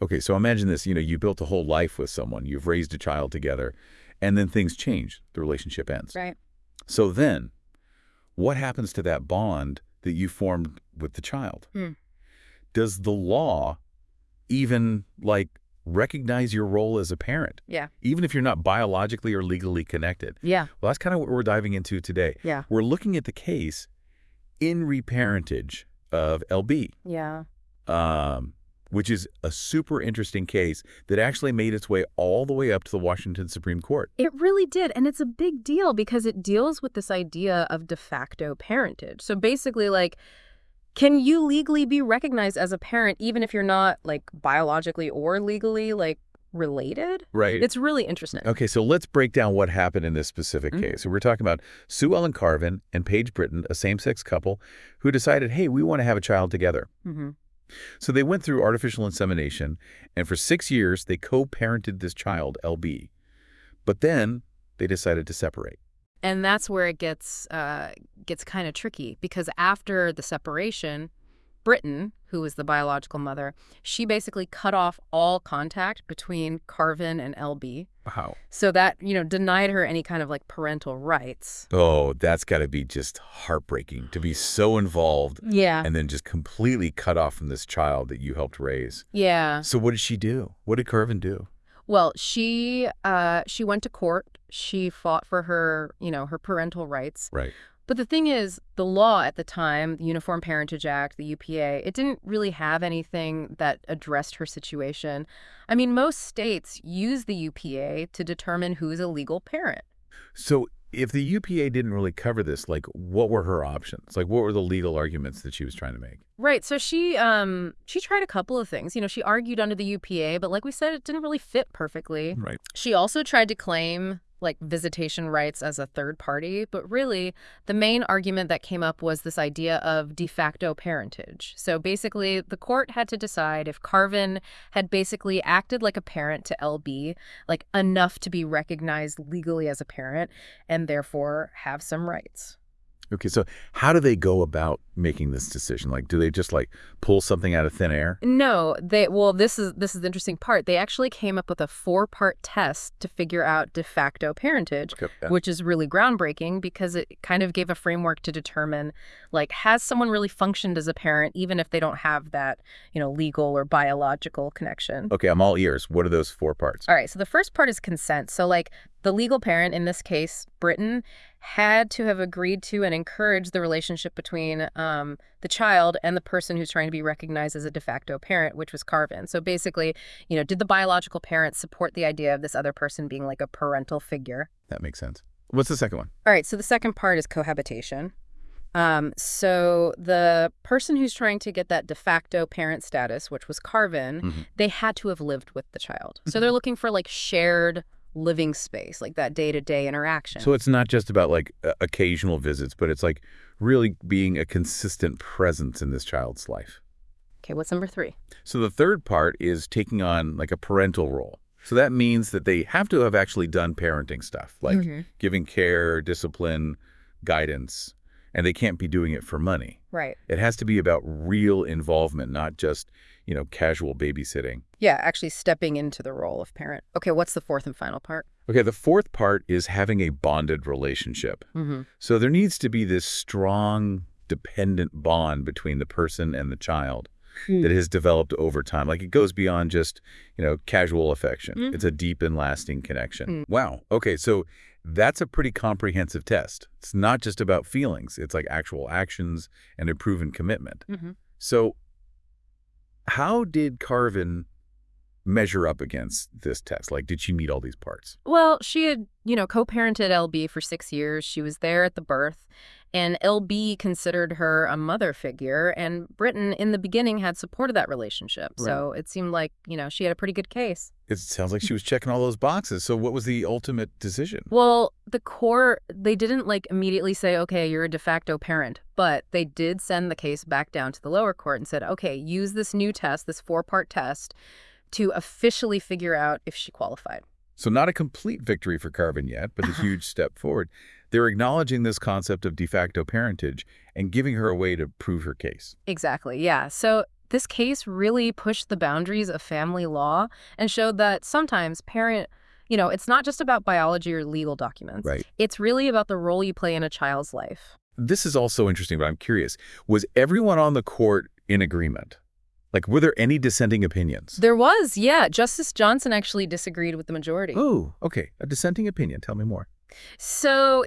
Okay, so imagine this, you built a whole life with someone, you've raised a child together, and then things change, the relationship ends. Right. So then, what happens to that bond that you formed with the child? Hmm. Does the law even, recognize your role as a parent? Yeah. Even if you're not biologically or legally connected? Yeah. Well, that's kind of what we're diving into today. Yeah. We're looking at the case in reparentage of LB. Yeah. Which is a super interesting case that actually made its way all the way up to the Washington Supreme Court. It really did, and it's a big deal because it deals with this idea of de facto parentage. So basically, can you legally be recognized as a parent even if you're not, biologically or legally, related? Right. It's really interesting. Okay, so let's break down what happened in this specific case. So we're talking about Sue Ellen Carvin and Paige Britton, a same-sex couple who decided, hey, we want to have a child together. Mm-hmm. So they went through artificial insemination, and for 6 years, they co-parented this child, LB. But then they decided to separate. And that's where it gets kind of tricky, because after the separation, Britton, who was the biological mother, she basically cut off all contact between Carvin and LB. Wow. So that, denied her any kind of parental rights. Oh, that's got to be just heartbreaking to be so involved. Yeah. And then just completely cut off from this child that you helped raise. Yeah. So what did she do? What did Carvin do? Well, she went to court. She fought for her, her parental rights. Right. But the thing is, the law at the time, the Uniform Parentage Act, the UPA, it didn't really have anything that addressed her situation. I mean, most states use the UPA to determine who's a legal parent. So if the UPA didn't really cover this, what were her options? What were the legal arguments that she was trying to make? Right. So she tried a couple of things. She argued under the UPA, but like we said, it didn't really fit perfectly. Right. She also tried to claim visitation rights as a third party, but really the main argument that came up was this idea of de facto parentage. So basically the court had to decide if Carvin had basically acted like a parent to LB, enough to be recognized legally as a parent and therefore have some rights. Okay, so how do they go about making this decision? Do they just pull something out of thin air? No, this is the interesting part. They actually came up with a 4-part test to figure out de facto parentage, Okay, yeah. which is really groundbreaking because it kind of gave a framework to determine has someone really functioned as a parent even if they don't have that, legal or biological connection. Okay, I'm all ears. What are those 4 parts? All right, so the first part is consent. So the legal parent, in this case, Britton, had to have agreed to and encouraged the relationship between the child and the person who's trying to be recognized as a de facto parent, which was Carvin. So basically, did the biological parent support the idea of this other person being a parental figure? That makes sense. What's the second one? All right, so the second part is cohabitation. So the person who's trying to get that de facto parent status, which was Carvin, they had to have lived with the child. So they're looking for shared living space, that day-to-day interaction. So it's not just about occasional visits, but it's really being a consistent presence in this child's life. Okay, what's number 3? So the third part is taking on a parental role. So that means that they have to have actually done parenting stuff, giving care, discipline, guidance, and they can't be doing it for money. Right. It has to be about real involvement, not just, casual babysitting. Yeah, actually stepping into the role of parent. Okay, what's the fourth and final part? Okay, the fourth part is having a bonded relationship. So there needs to be this strong, dependent bond between the person and the child that has developed over time. It goes beyond just, casual affection. It's a deep and lasting connection. Wow. Okay, so that's a pretty comprehensive test. It's not just about feelings. It's actual actions and a proven commitment. So how did Carvin measure up against this test? Did she meet all these parts? Well, she had, co-parented LB for 6 years. She was there at the birth, and LB considered her a mother figure, and Britton, in the beginning, had supported that relationship. Right. So it seemed like, she had a pretty good case. It sounds like she was checking all those boxes. So what was the ultimate decision? Well, the court, they didn't immediately say, okay, you're a de facto parent, but they did send the case back down to the lower court and said, okay, use this new test, this 4-part test, to officially figure out if she qualified. So not a complete victory for Carvin yet, but a huge step forward. They're acknowledging this concept of de facto parentage and giving her a way to prove her case. Exactly, yeah. So this case really pushed the boundaries of family law and showed that sometimes it's not just about biology or legal documents. Right. It's really about the role you play in a child's life. This is also interesting, but I'm curious. Was everyone on the court in agreement? Like, were there any dissenting opinions? There was, yeah. Justice Johnson actually disagreed with the majority. Oh, okay. A dissenting opinion. Tell me more. So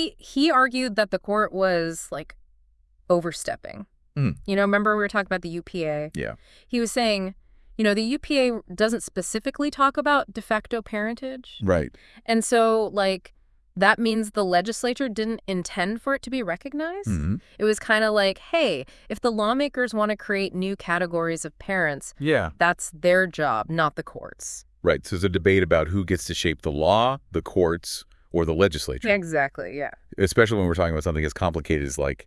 he argued that the court was, like, overstepping. Remember we were talking about the UPA? Yeah. He was saying, the UPA doesn't specifically talk about de facto parentage. Right. And so, like, that means the legislature didn't intend for it to be recognized. It was kind of like, hey, if the lawmakers want to create new categories of parents, that's their job, not the courts. Right. So there's a debate about who gets to shape the law, the courts, or the legislature. Exactly, yeah. Especially when we're talking about something as complicated as, like,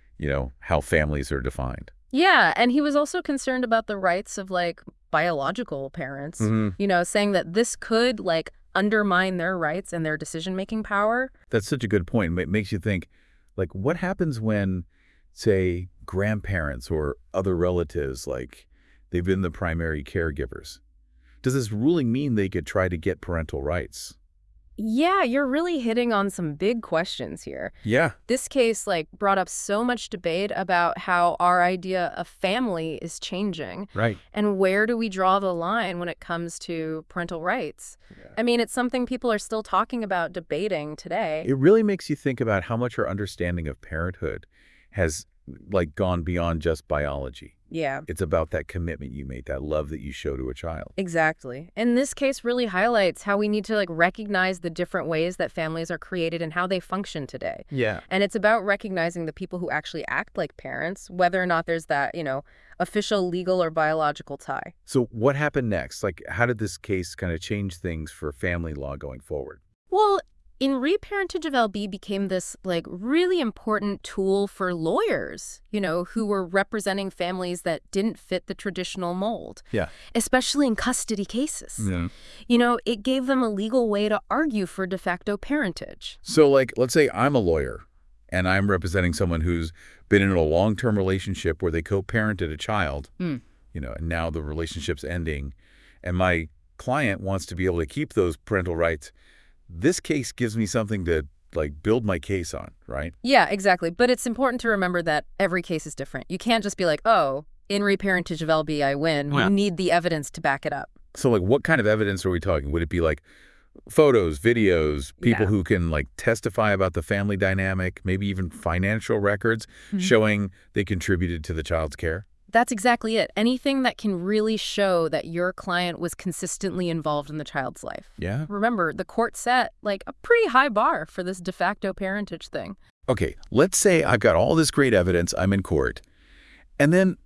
how families are defined. Yeah, and he was also concerned about the rights of, like, biological parents, saying that this could, like, undermine their rights and their decision-making power. That's such a good point. It makes you think, like, what happens when, say, grandparents or other relatives, like, they've been the primary caregivers? Does this ruling mean they could try to get parental rights? Yeah, you're really hitting on some big questions here. Yeah. This case, like, brought up so much debate about how our idea of family is changing. Right. And where do we draw the line when it comes to parental rights? Yeah. I mean, it's something people are still talking about, debating today. It really makes you think about how much our understanding of parenthood has, like, gone beyond just biology. Yeah. It's about that commitment you made, that love that you show to a child. Exactly. And this case really highlights how we need to, like, recognize the different ways that families are created and how they function today. Yeah. And it's about recognizing the people who actually act like parents, whether or not there's that, official legal or biological tie. So what happened next? Like, how did this case kind of change things for family law going forward? Well, in reparentage of LB became this, like, really important tool for lawyers, who were representing families that didn't fit the traditional mold. Yeah. Especially in custody cases. Yeah. It gave them a legal way to argue for de facto parentage. So, like, let's say I'm a lawyer and I'm representing someone who's been in a long-term relationship where they co-parented a child, and now the relationship's ending, and my client wants to be able to keep those parental rights. This case gives me something to, like, build my case on, right? Yeah, exactly. But it's important to remember that every case is different. You can't just be like, oh, in reparentage of LB, I win. You need the evidence to back it up. So, like, what kind of evidence are we talking? Would it be, like, photos, videos, people who can, like, testify about the family dynamic, maybe even financial records showing they contributed to the child's care? That's exactly it. Anything that can really show that your client was consistently involved in the child's life. Yeah. Remember, the court set, like, a pretty high bar for this de facto parentage thing. Okay, let's say I've got all this great evidence, I'm in court, and then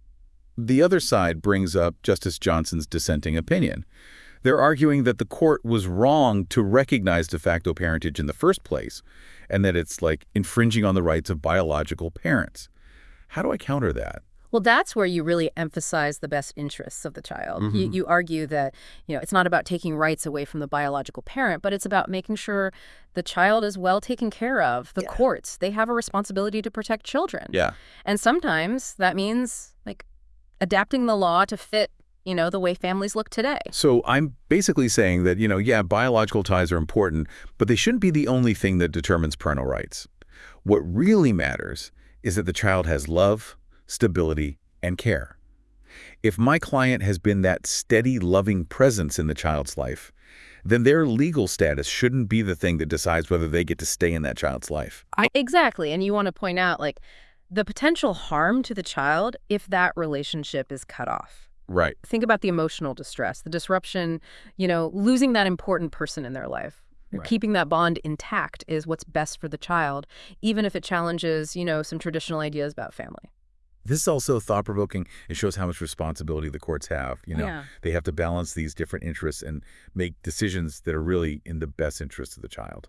the other side brings up Justice Johnson's dissenting opinion. They're arguing that the court was wrong to recognize de facto parentage in the first place, and that it's, like, infringing on the rights of biological parents. How do I counter that? Well, that's where you really emphasize the best interests of the child. You argue that, it's not about taking rights away from the biological parent, but it's about making sure the child is well taken care of. The courts, they have a responsibility to protect children. Yeah. And sometimes that means, like, adapting the law to fit, the way families look today. So I'm basically saying that, biological ties are important, but they shouldn't be the only thing that determines parental rights. What really matters is that the child has love, stability, and care. If my client has been that steady, loving presence in the child's life, then their legal status shouldn't be the thing that decides whether they get to stay in that child's life. Exactly. And you want to point out, like, the potential harm to the child if that relationship is cut off. Right. Think about the emotional distress, the disruption, losing that important person in their life. Right. Keeping that bond intact is what's best for the child, even if it challenges, some traditional ideas about family. This is also thought-provoking. It shows how much responsibility the courts have. They have to balance these different interests and make decisions that are really in the best interest of the child.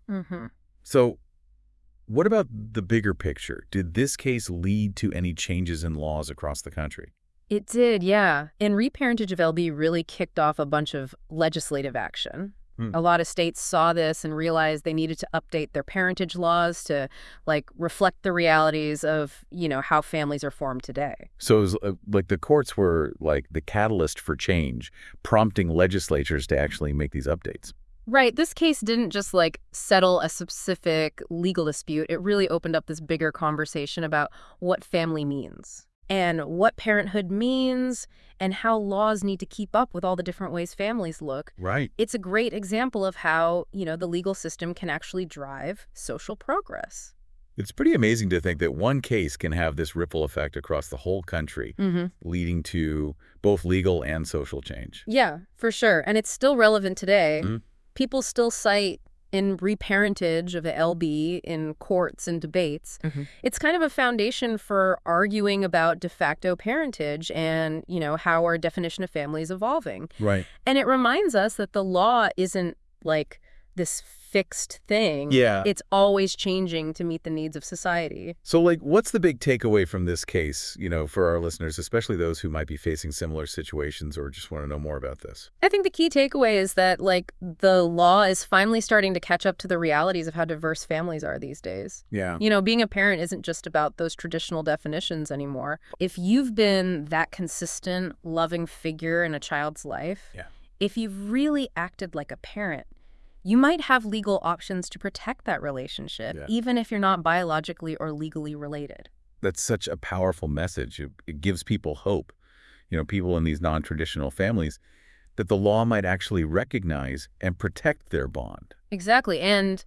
So what about the bigger picture? Did this case lead to any changes in laws across the country? It did, yeah. And reparentage of LB really kicked off a bunch of legislative action. A lot of states saw this and realized they needed to update their parentage laws to, like, reflect the realities of, how families are formed today. So it was like the courts were like the catalyst for change, prompting legislatures to actually make these updates. Right. This case didn't just, like, settle a specific legal dispute. It really opened up this bigger conversation about what family means and what parenthood means and how laws need to keep up with all the different ways families look. Right. It's a great example of how, the legal system can actually drive social progress. It's pretty amazing to think that one case can have this ripple effect across the whole country, leading to both legal and social change. Yeah, for sure. And it's still relevant today. People still cite in reparentage of the LB in courts and debates. It's kind of a foundation for arguing about de facto parentage and, how our definition of family is evolving. Right. And it reminds us that the law isn't like this fixed thing. Yeah. It's always changing to meet the needs of society. So, what's the big takeaway from this case, for our listeners, especially those who might be facing similar situations or just want to know more about this? I think the key takeaway is that, the law is finally starting to catch up to the realities of how diverse families are these days. Yeah. Being a parent isn't just about those traditional definitions anymore. If you've been that consistent, loving figure in a child's life, if you've really acted like a parent, you might have legal options to protect that relationship, even if you're not biologically or legally related. That's such a powerful message. It gives people hope, people in these non-traditional families, that the law might actually recognize and protect their bond. Exactly. And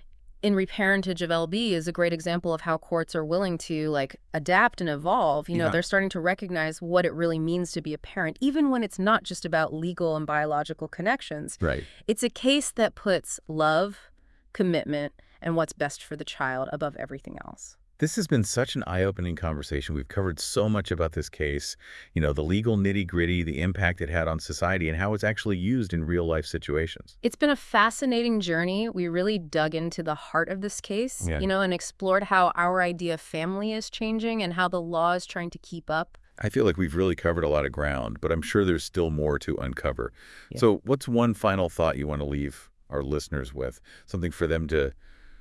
in reparentage of LB is a great example of how courts are willing to, adapt and evolve. They're starting to recognize what it really means to be a parent, even when it's not just about legal and biological connections. Right. It's a case that puts love, commitment, and what's best for the child above everything else. This has been such an eye-opening conversation. We've covered so much about this case, the legal nitty-gritty, the impact it had on society, and how it's actually used in real-life situations. It's been a fascinating journey. We really dug into the heart of this case, and explored how our idea of family is changing and how the law is trying to keep up. I feel like we've really covered a lot of ground, but I'm sure there's still more to uncover. Yeah. So what's one final thought you want to leave our listeners with? Something for them to,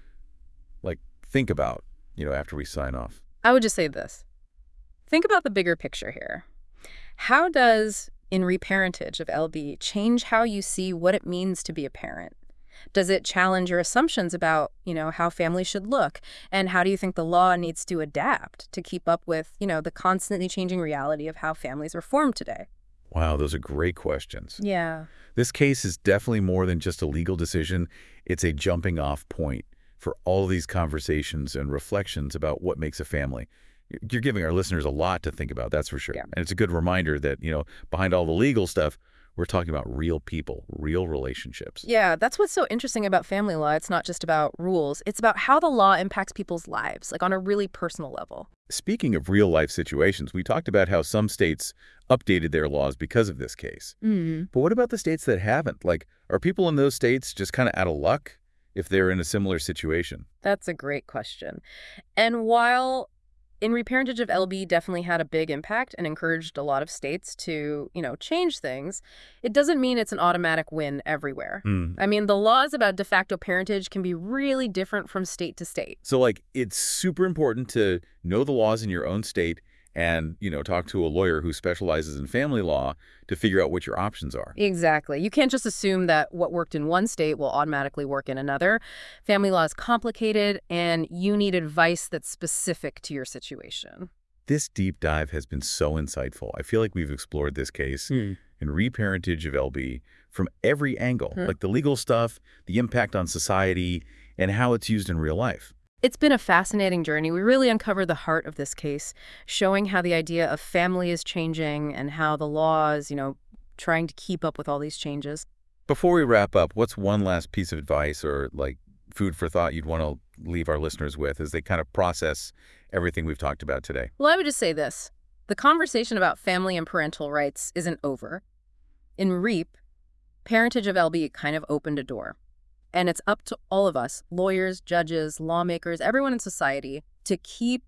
think about, after we sign off? I would just say this. Think about the bigger picture here. How does In Reparentage of LB change how you see what it means to be a parent? Does it challenge your assumptions about, how families should look? And how do you think the law needs to adapt to keep up with, the constantly changing reality of how families are formed today? Wow, those are great questions. Yeah. This case is definitely more than just a legal decision. It's a jumping off point for all of these conversations and reflections about what makes a family. You're giving our listeners a lot to think about, that's for sure. Yeah. And it's a good reminder that, behind all the legal stuff, we're talking about real people, real relationships. Yeah, that's what's so interesting about family law. It's not just about rules. It's about how the law impacts people's lives, on a really personal level. Speaking of real-life situations, we talked about how some states updated their laws because of this case. But what about the states that haven't? Are people in those states just kind of out of luck if they're in a similar situation? That's a great question. And while In Reparentage of LB definitely had a big impact and encouraged a lot of states to, change things, it doesn't mean it's an automatic win everywhere. I mean, the laws about de facto parentage can be really different from state to state. So, it's super important to know the laws in your own state and, talk to a lawyer who specializes in family law to figure out what your options are. Exactly. You can't just assume that what worked in one state will automatically work in another. Family law is complicated, and you need advice that's specific to your situation. This deep dive has been so insightful. I feel like we've explored this case in Reparentage of LB from every angle, the legal stuff, the impact on society, and how it's used in real life. It's been a fascinating journey. We really uncovered the heart of this case, showing how the idea of family is changing and how the law is, trying to keep up with all these changes. Before we wrap up, what's one last piece of advice or, food for thought you'd want to leave our listeners with as they kind of process everything we've talked about today? Well, I would just say this. The conversation about family and parental rights isn't over. In REAP, Parentage of LB kind of opened a door. And it's up to all of us, lawyers, judges, lawmakers, everyone in society, to keep,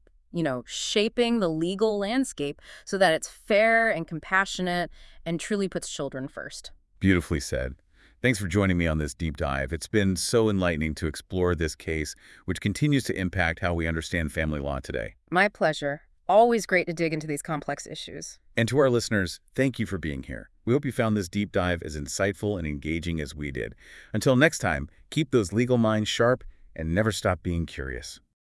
shaping the legal landscape so that it's fair and compassionate and truly puts children first. Beautifully said. Thanks for joining me on this deep dive. It's been so enlightening to explore this case, which continues to impact how we understand family law today. My pleasure. Always great to dig into these complex issues. And to our listeners, thank you for being here. We hope you found this deep dive as insightful and engaging as we did. Until next time, keep those legal minds sharp and never stop being curious.